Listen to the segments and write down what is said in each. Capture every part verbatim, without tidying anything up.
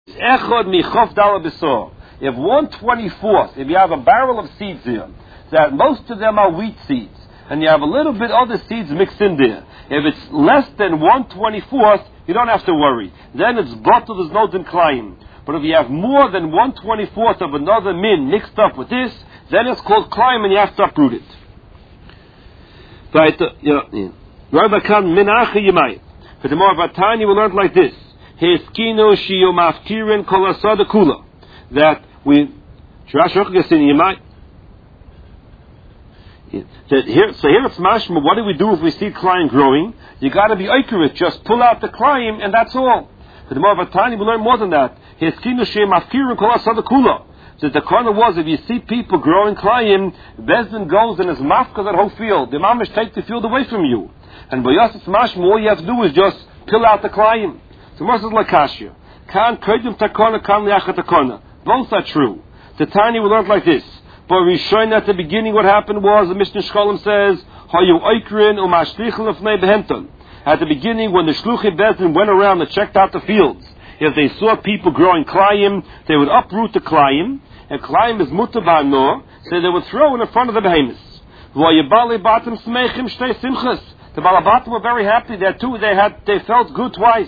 Echod michof dala besor. You have one twenty-fourth. If you have a barrel of seeds here, that most of them are wheat seeds, and you have a little bit other seeds mixed in there. If it's less than one twenty-fourth, you don't have to worry. Then it's bottled, there's no dinklayim. But if you have more than one twenty-fourth of another min mixed up with this, then it's called klayim and you have to uproot it. Right, you know, Rabbi Khan minacha yimai. For the more Vatani, we learned like this: Heskino shiyomafkirin kol asada kula. That we, that here, so here it's mashma. What do we do if we see klayim growing? You got to be accurate. Just pull out the klayim, and that's all. For the more Vatani, we learn more than that. Heskino shiyomafkirin kol asada kula. So the corner was, if you see people growing klayim, Bezdin goes and is mafka that whole field. The mamish take the field away from you. And by Yosef Mashma, all you have to do is just pill out the klayim. So Moses Lakashia. Kan kodim takona, kan liachat takona. Both are true. The Tani we learned like this. But Rishon at the beginning, what happened was, the Mishnah Shkolim says, Hayu oikrin umashlichel lefnei behenton. At the beginning, when the Shluchim Bezdin went around and checked out the fields, if they saw people growing klayim, they would uproot the klayim, and klayim is mutar ba'anor, so they would throw it in front of the behemoths. The Balabatim were very happy there too. They had, they felt good twice.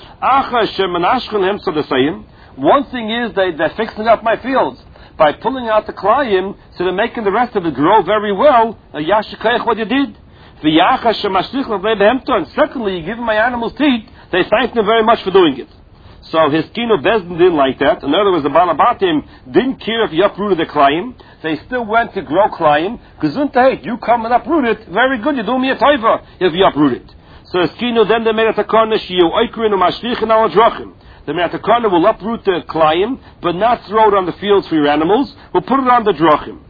One thing is they, they're fixing up my fields by pulling out the klayim, so they're making the rest of it grow very well. Yashikayach, what you did. And secondly, you give my animals teeth. They thank them very much for doing it. So his kino Bezdin didn't like that. In other words, the Balabatim didn't care if you uprooted the klayim. They still went to grow klayim. Gesundheit, you come and uproot it. Very good, you do me a taiva if you uproot it. So his kino then they made a takana shiyu oikrin umashlichin al drachim. The Metakana will uproot the klayim, but not throw it on the fields for your animals. We'll put it on the drachim.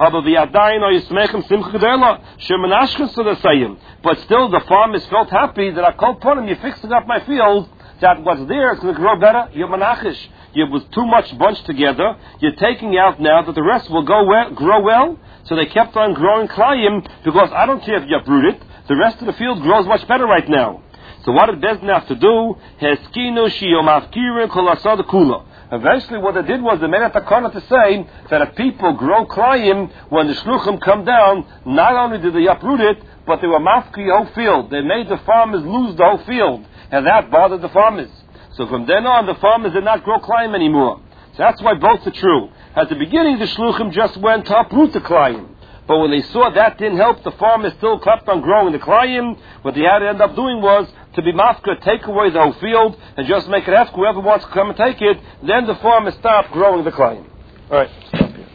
But still, the farmers felt happy that I called upon him. You're fixing up my fields. That what's there is going to grow better. You're manachish. You was too much bunched together. You're taking out now that the rest will go well, grow well. So they kept on growing klayim because I don't care if you uproot it. The rest of the field grows much better right now. So what did Bezdin have to do? Heskinu shiyomafkirin kol asada kula. Eventually, what they did was they made a takana to say that if people grow klayim, when the shluchim come down, not only did they uproot it, but they were mafki the whole field. They made the farmers lose the whole field. And that bothered the farmers. So from then on, the farmers did not grow klayim anymore. So that's why both are true. At the beginning, the shluchim just went to uproot the klayim. But when they saw that didn't help, the farmers still kept on growing the klayim. What they had to end up doing was to be mafka, take away the whole field, and just make it have whoever wants to come and take it. Then the farmers stop growing the klayim. All right, stop here.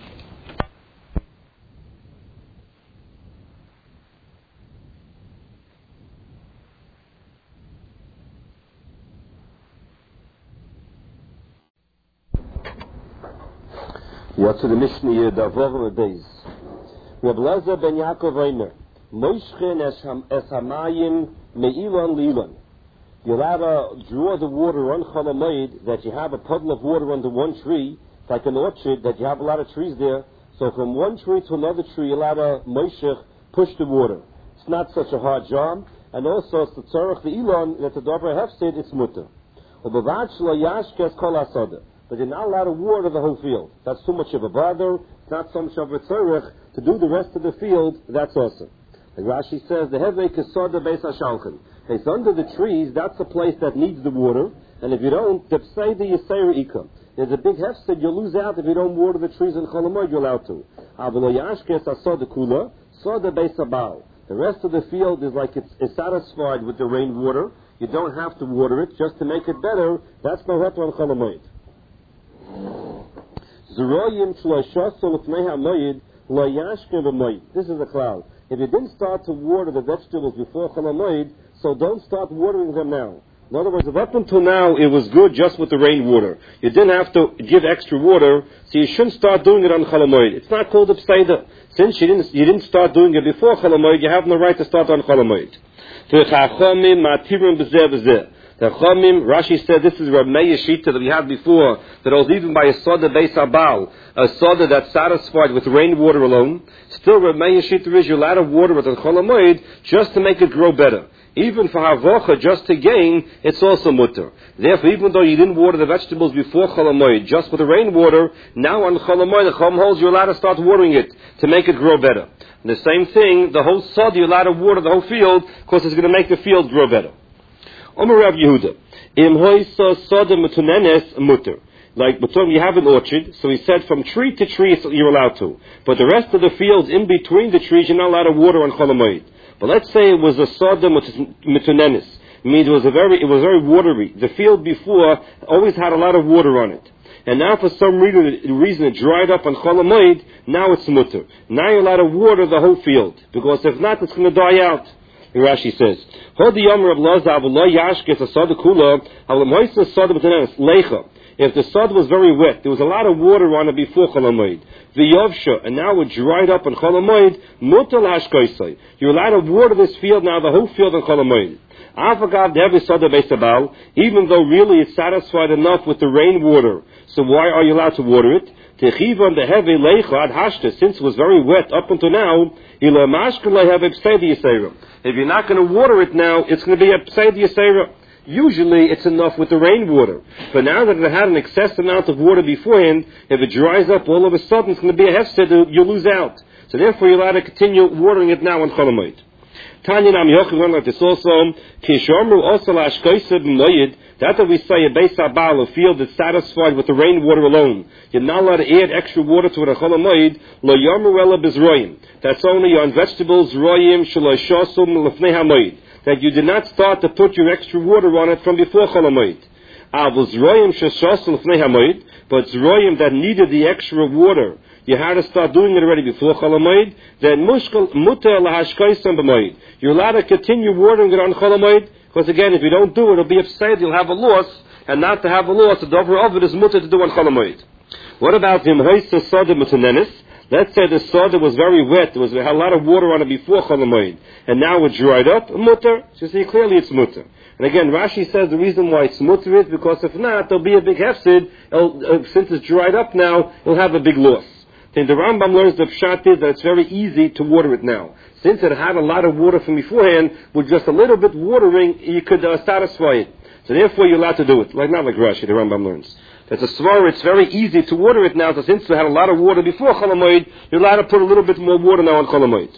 What's the Mishnah here? Davor days. Reb Lezer ben Yaakov Eimer, Moishchen es hamayim me'ilan lilan. You're allowed to draw the water on Cholamoid, that you have a puddle of water under one tree, like an orchard, that you have a lot of trees there. So from one tree to another tree, you're allowed to Moishech push the water. It's not such a hard job. And also, it's the tzorach the ilan, that the Dover have said it's mutter. Ubevad shlo yashkes kol asada. But you're not allowed to water the whole field. That's too much of a bother. It's not so much of a tzorech to do the rest of the field. That's awesome. Like Rashi says, the hevei kesoda beis hashalchan. It's under the trees. That's the place that needs the water. And if you don't, tepsei the yiseir ikam. There's a big hefsed. You'll lose out if you don't water the trees in Cholamoid. You're allowed to. Avelo yashkes asoda kula soda beis habal. The rest of the field is like it's, it's satisfied with the rainwater. You don't have to water it just to make it better. That's Mahat on Cholamoid. This is a cloud. If you didn't start to water the vegetables before Cholamoid, so don't start watering them now. In other words, if up until now it was good just with the rainwater, you didn't have to give extra water, so you shouldn't start doing it on Cholamoid. It's not called a pseida. Since you didn't, you didn't start doing it before Cholamoid, you have no right to start on Cholamoid. The Chomim, Rashi said this is Rav Meir Shita that we had before, that was even by a soda beis habal, a soda that's satisfied with rainwater alone. Still, Rav Meir Shita is you're allowed to water with a Cholamoid just to make it grow better. even for havocha, just to gain, it's also mutter. Therefore, even though you didn't water the vegetables before Chol Hamoed, just with the rainwater, now on Chol Hamoed, the Chom holds, you're allowed to start watering it to make it grow better. And the same thing, the whole sod, you're allowed to water the whole field, because it's going to make the field grow better. Omer Rav Yehuda, Im hoisa soda metunenes mutter. Like, you have an orchard, so he said from tree to tree you're allowed to. But the rest of the fields in between the trees, you're not allowed to water on Chol Hamoed. But let's say it was a soda metunenes. It means it was a very, it was very watery. The field before always had a lot of water on it. And now for some reason, reason it dried up on Chol Hamoed, now it's mutter. Now you're allowed to water the whole field. Because if not, it's going to die out. And Rashi says, if the sod was very wet, there was a lot of water on it before Chol Hamoed, v'yovsha, and now it dried up on Chol Hamoed, mutar lahashkoisai. You're allowed to water this field now, the whole field on Chol Hamoed. Avagav devi soda beisabal, even though really it's satisfied enough with the rainwater. So why are you allowed to water it? Techivan the heavy leicha ad hashta, since it was very wet up until now, ila mashkala have pseidi yisera. If you're not going to water it now, it's going to be a pseidi yisera. Usually it's enough with the rainwater. But now that it had an excess amount of water beforehand, if it dries up all of a sudden, it's going to be a hefsed, you'll lose out. So therefore you're allowed to continue watering it now on Chol Hamoed. Tanya Nam Yochid went like this also, Kishomru also lashkoiseb moyed, that that we say a beis habal, a field that's satisfied with the rainwater alone. You're not allowed to add extra water to it on Chol Hamoed, lo yomer ela bizroyim. That's only on vegetables, royim, shelo shosum, lefnei hamoed. That you did not start to put your extra water on it from before Chol Hamoed. Avos royim sheshosum lefnei hamoed, but it's royim that needed the extra water. You had to start doing it already before Chol Hamoed. Then mushkal muter lahashkoisem b'moed. You're allowed to continue watering it on Chol Hamoed, because again, if you don't do it, it'll be upset. You'll have a loss, and not to have a loss, the dover of it is muter to do on Chol Hamoed. What about him hoisa soda mutenenis? Let's say the soda was very wet. There was a lot of water on it before Chol Hamoed, and now it dried up. Mutter. So you see clearly it's mutter. And again, Rashi says the reason why it's mutter is because if not, there'll be a big hefsid. Uh, since it's dried up now, it'll have a big loss. Then the Rambam learns the pshat is that it's very easy to water it now. Since it had a lot of water from beforehand, with just a little bit watering, you could uh, satisfy it. So therefore, you're allowed to do it. Like not like Rashi, the Rambam learns. That's a svar, it's very easy to water it now, so since it had a lot of water before Chol Hamoed, you're allowed to put a little bit more water now on Chol Hamoed.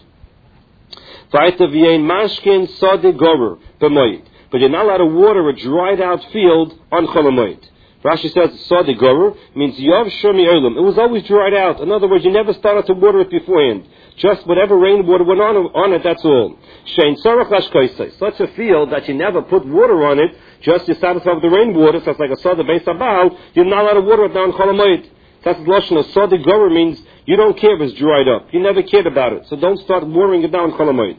But you're not allowed to water a dried out field on Chol Hamoed. Rashi says, Sadi Gorer means Yav Shemi Olam. It was always dried out. In other words, you never started to water it beforehand. Just whatever rainwater went on, on it, that's all. Shein Sarach Lashkoisei. Such a field that you never put water on it, just you're satisfied with the rainwater, so it's like a Sada Beis Habal, you're not allowed to water it down Chol Hamoed. That's the Lashon. Sadi Gorer means you don't care if it's dried up. You never cared about it. So don't start watering it down Chol Hamoed.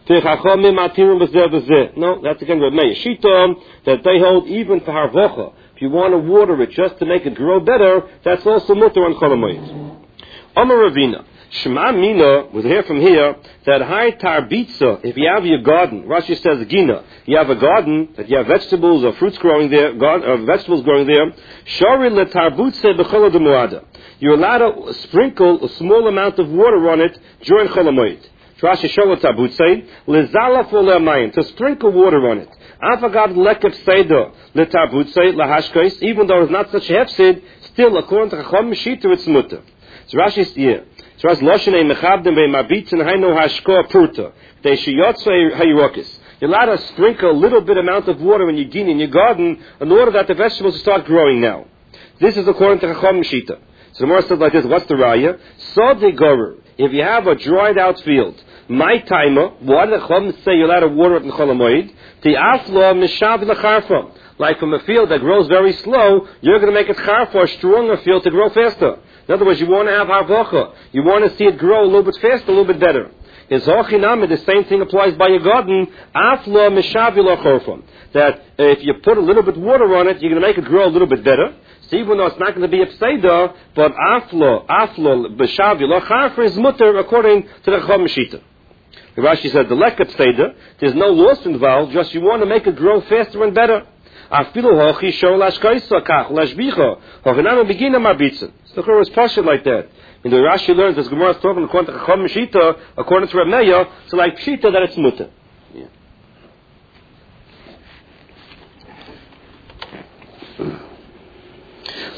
No, that's again Reb Meir. Shita, that they hold even for Harvocha. If you want to water it just to make it grow better, that's also mutter on Chol Hamoed. Amar Ravina. Shema Mina, we hear from here, that high tarbitza, if you have your garden, Rashi says Gina, you have a garden, that you have vegetables or fruits growing there, garden, or vegetables growing there, Shari le tarbutze b'chola demuada. You're allowed to sprinkle a small amount of water on it during Chol Hamoed. Rashi shola tarbutze, lezala for le'amayim, to sprinkle water on it. Avagad lekef seidah le tarbutze, lahashkos, even though it's not such a hefsid, still according to Chacham Shita it's mutter. So Rashi's here. So as Loshenei mechabdim be'mabitzin hainu hashko purta. They sheyotze hayirokis. You're allowed to sprinkle a little bit amount of water in your gin in your garden in order that the vegetables start growing now. This is according to Chacham Shita. So the Gemara says like this, what's the raya? Sodi gorer. If you have a dried out field, my timer, why did the Chacham say you're allowed to water it in Chol Hamoed? The afla mishav lecharfa. Like from a field that grows very slow, you're going to make it charfa, a stronger field to grow faster. In other words, you want to have harvocha. You want to see it grow a little bit faster, a little bit better. Is hochinami, the same thing applies by your garden. Afla mishavila chorfam. That uh, if you put a little bit water on it, you're going to make it grow a little bit better. So even though it's not going to be a pseida, but afla, afla mishavila charfa is mutter according to the Chacham Shita. Rashi said the leka pseida, there's no loss involved. Just you want to make it grow faster and better. Afilu hochi shor lashkaisa kach lashbicha hochinami begina marbitzin. So the Quran is partial like that. And the Rashi learns this Gemara is talking according to Chacham Shita, according to Reb Meir, so like Pshita that it's mutter. Yeah.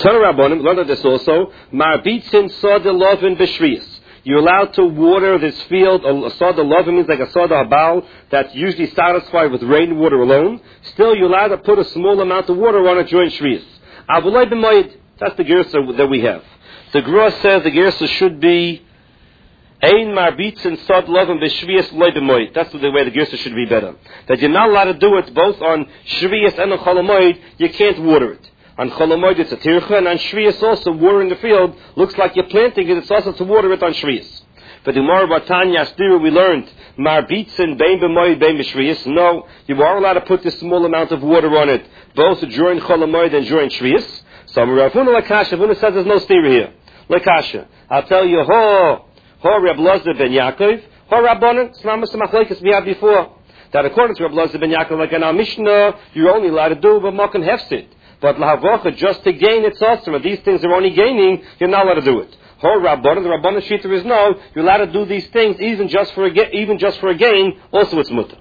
Tanarabonim, learn this also. Marbitzin Soda Lovin B'Shvius. You're allowed to water this field. A soda lovin means like a soda habal that's usually satisfied with rainwater alone. Still, you're allowed to put a small amount of water on it during Shvius. Avulay b'moed, that's the gersa that we have. The Gra says the gersa should be ein marbitzin sod lovin b'Shvius loy b'moed. That's the way the gersa should be better. That you're not allowed to do it both on Shvius and on Chol Hamoed. You can't water it. On Chol Hamoed it's a tircha, and on Shvius also watering the field looks like you're planting it. It's also to water it on Shvius. But the Gemara Batanya Astira we learned marbitzin bein b'moed bein b'Shvius. No, you are allowed to put this small amount of water on it, both during Chol Hamoed and during Shvius. So Ravuna Lakasha, Ravuna says there's no stira here. Lakasha, I'll tell you, ho ho Reb Lazar ben Yaakov, ho Rabbanan. It's not Mister Machlekes we had before. That according to Reb Lazar ben Yaakov, like in our Mishnah, you're only allowed to do but makan hefsid. But lahavocha, just to gain its awesome. If these things are only gaining, you're not allowed to do it. Ho Rabbanan, the Rabbanan Shita is no, you're allowed to do these things even just for a ga- even just for a gain. Also, it's mutter.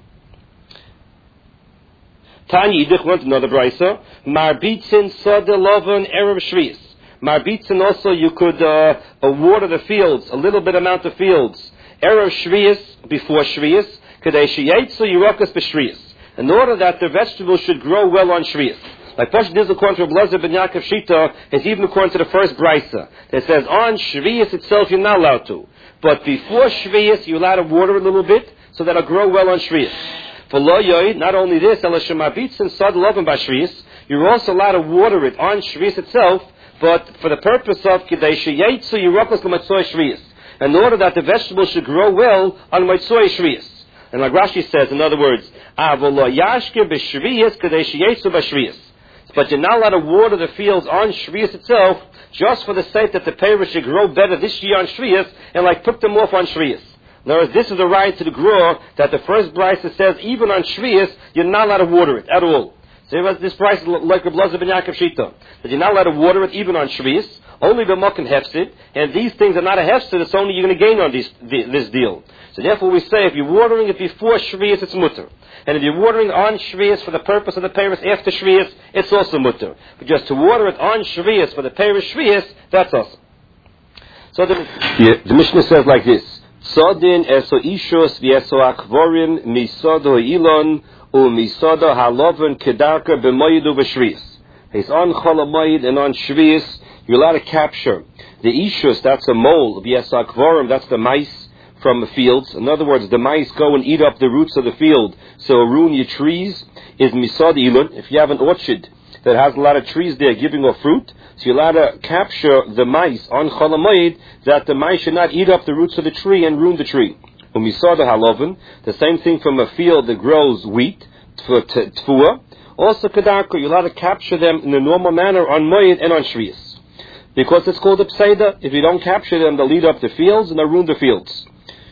Tanya Yidich went another brisa. Marbitzin Soda Lovan Erev Shvius. Marbitzin also you could uh, uh, water the fields, a little bit amount of fields. Erev Shvius before Shvius. Kadei Sheyetzu Yerokas B'Shvius. In order that the vegetables should grow well on Shvius. Like Pasha Diz according to Reb Lazar ben Yaakov Shita is even according to the first brisa. It says on Shvius itself you're not allowed to. But before Shvius you're allowed to water a little bit so that it'll grow well on Shvius. For lo yoy, not only this, and sod lovin b'Shvius, you're also allowed to water it on Shvius itself, but for the purpose of Kidei Sheyetzu Yerokas l'Matzoi Shvius. In order that the vegetables should grow well on Matzoi Shvius. And like Rashi says, in other words, Avolo Yashke b'Shvius Kidei Sheyetzu b'Shvius. But you're not allowed to water the fields on Shvius itself, just for the sake that the peiros should grow better this year on Shvius, and like put them off on Shvius. In other words, this is the right to the Gra that the first brisa says, even on Shvius, you're not allowed to water it at all. So this price is like Reb Lazar ben Yaakov Shita, that you're not allowed to water it even on Shvius, only b'makan hefsid, and these things are not a hefsid, it's only you're going to gain on these, this deal. So therefore we say, if you're watering it before Shvius, it's mutter. And if you're watering on Shvius for the purpose of the peiros after Shvius, it's also mutter. But just to water it on Shvius for the peiros Shvius, that's awesome. So the, yeah, the Mishnah says like this, Sodin eso ishos v'eso akvorim misodo ilon u misodo haloven kedarka b'moyidu v'shvius. He's on Chol Hamoed and on Shvius, you're allowed to capture the ishos, that's a mole, v'eso akvorim, that's the mice from the fields. In other words, the mice go and eat up the roots of the field, so ruin your trees, is misod ilon. If you have an orchard that has a lot of trees there giving off fruit, so you're allowed to capture the mice on Chol Hamoed, that the mice should not eat up the roots of the tree and ruin the tree. Umisada haloven, the same thing from a field that grows wheat, for tfua. Also kedarko, you're allowed to capture them in the normal manner on Moed and on Shvius. Because it's called a pseida. If you don't capture them, they'll eat up the fields and they'll ruin the fields.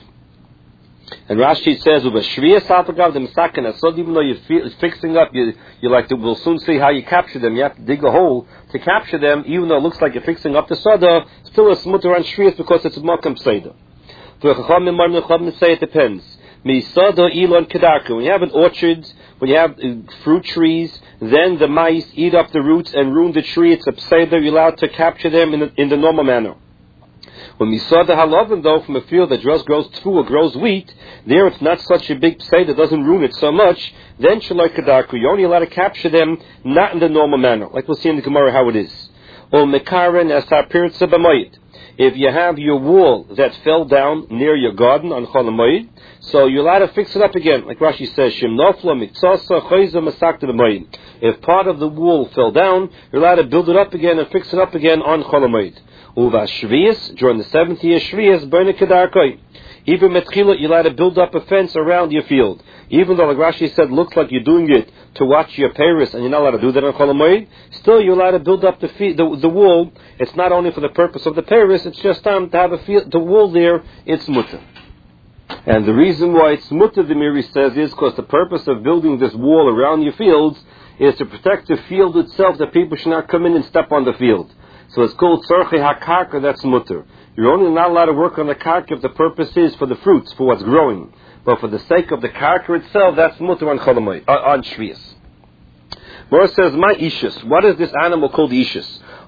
And Rashi says, "Uva shvius apagav the misaken asod." Even though you're fixing up, you you like to. We'll soon see how you capture them. You have to dig a hole to capture them, even though it looks like you're fixing up the soda. Still, a smutter on shvius because it's a makam seder. The chachamim marmim say it depends. Misada ilon kedarka. When you have an orchard, when you have uh, fruit trees, then the mice eat up the roots and ruin the tree. It's a seder. You're allowed to capture them in the, in the normal manner. When we saw the halavim, though, from a field that just grows tfua, grows wheat, there it's not such a big psei that doesn't ruin it so much, then shaloi kadarku, you're only allowed to capture them not in the normal manner, like we'll see in the Gemara how it is. Or mekaren asar pirtza b'moed. If you have your wall that fell down near your garden on Chol Hamoed, so you're allowed to fix it up again, like Rashi says, Shim nofla mitzasa choyza masakta b'moed. If part of the wall fell down, you're allowed to build it up again and fix it up again on Chol Hamoed. Uva Shvius, during the seventh year Shvius, burn a kedarkoi. Even metchila, you're allowed to build up a fence around your field. Even though, like Rashi said, looks like you're doing it to watch your peiros, and you're not allowed to do that on Chol Hamoed, still you're allowed to build up the, fi- the the wall. It's not only for the purpose of the peiros, it's just time to have a field, the wall there, it's mutter. And the reason why it's mutter, the Miri says, is because the purpose of building this wall around your fields is to protect the field itself, that people should not come in and step on the field. So it's called tzorchei hakarka, that's mutter. You're only not allowed to work on the karka if the purpose is for the fruits, for what's growing. But for the sake of the karka itself, that's mutter on Chol Hamoed, uh, on Shvius. Mora says, my ishus, what is this animal called ishus?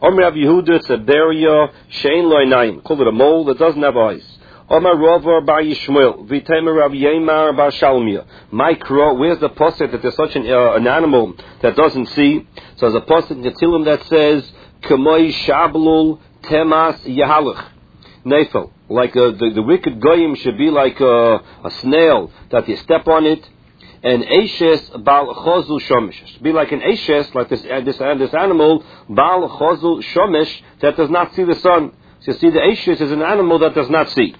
Omer Rav Yehuda, it's a beria, shein lo einayim. Call it a mole that doesn't have eyes. Omer Rava bar Yishmael, v'temer Rav Yemar bar Shalmiya. Micro, where's the pasuk that there's such an, uh, an animal that doesn't see? So there's a pasuk in the Tehillim that says, K'moi shablul temas yahalach. Nefel, like uh, the, the wicked goyim should be like uh, a snail that you step on it, and Eishes bal chozul shomish, should be like an Eishes, like this uh, this uh, this animal bal chozul shomish that does not see the sun. So you see, the Eishes is an animal that does not see.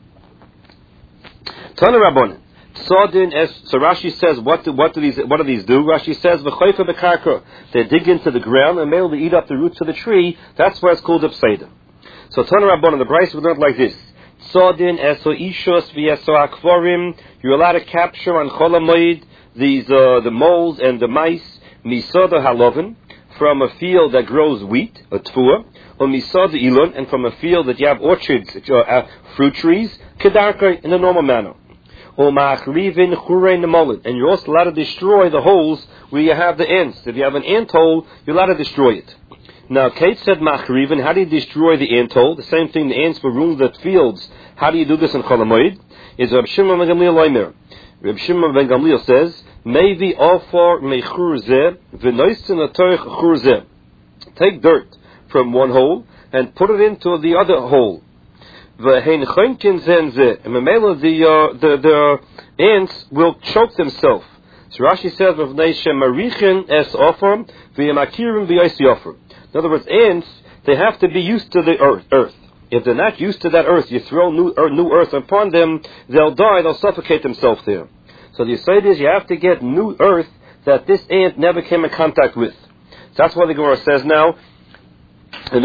Tana Rabbanan, Tzadin es. So Rashi says, what do what do these what do these do? Rashi says, v'choifa bekarka. They dig into the ground and they'll eat up the roots of the tree. That's why it's called a pseida. So Tana Rabbanan, the Bryce would learn like this: Tzadin eso ishos v'eso akvorim. You're allowed to capture on Chol HaMoed these uh, the moles and the mice misoda halovin, from a field that grows wheat, a tfua, or misoda ilon, and from a field that you have orchards, uh, uh, fruit trees, kedarka, in a normal manner. Or ma'achrivin churein nemolin, and you're also allowed to destroy the holes where you have the ants. If you have an ant hole, you're allowed to destroy it. Now, Kate said ma'achrivin. How do you destroy the ant hole? The same thing, the ants will ruin the fields. How do you do this in Chol HaMoed? Is Reb Shimon ben Gamliel Omer. Reb Shimon ben Gamliel says, Mevi ofar mechur zeh v'noisin atorich chur zeh. Take dirt from one hole and put it into the other hole. V'hein choinkin zen zeh. And memela the uh, the the ants will choke themselves. So Rashi says, V'vnei shemarichin es ofar v'yamakirim v'yosi ofar. In other words, ants, they have to be used to the earth. earth. If they're not used to that earth, you throw new, er, new earth upon them, they'll die, they'll suffocate themselves there. So the aside is, you have to get new earth that this ant never came in contact with. So that's why the Gemara says now, it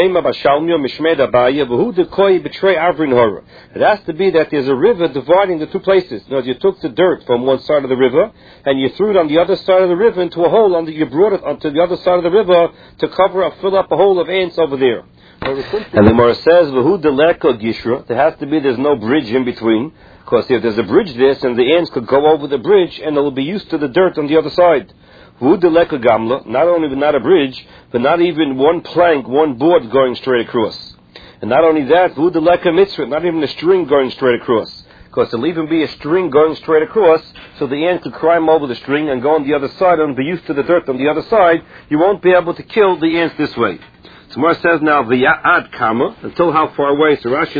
has to be that there's a river dividing the two places. Now, you took the dirt from one side of the river and you threw it on the other side of the river into a hole, and you brought it onto the other side of the river to cover up, fill up a hole of ants over there. And the Gemara says, there has to be, there's no bridge in between, because if there's a bridge there, then the ants could go over the bridge and they'll be used to the dirt on the other side. Not only not a bridge, but not even one plank, one board going straight across. And not only that, not even a string going straight across. Because there'll even be a string going straight across, so the ant could climb over the string and go on the other side and be used to the dirt on the other side. You won't be able to kill the ants this way. So Gemara says now, v'ya'ad kama, until how far away? So Rashi